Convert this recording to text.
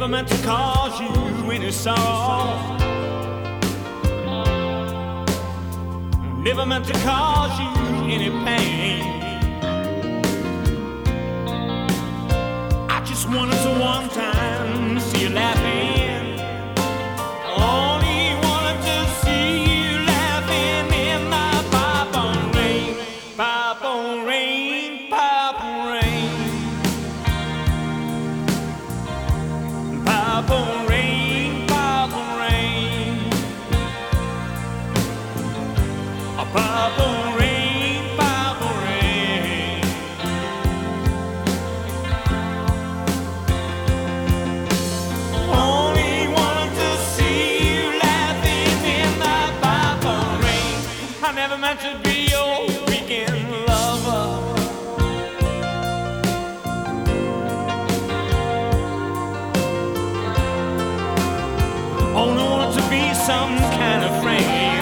meant to cause you any sorrow. Never meant to cause you any pain. I just wanted to one time see you laughing. Only wanted to see you laughing in my pipe on rain, pipe on rain, pipe on rain, pipe on rain, pipe on rain, a pipe on rain, pipe on rain. Only wanted to see you laughing in my pipe on rain. I never meant to be your weekend lover. Only wanted to be some kind of friend.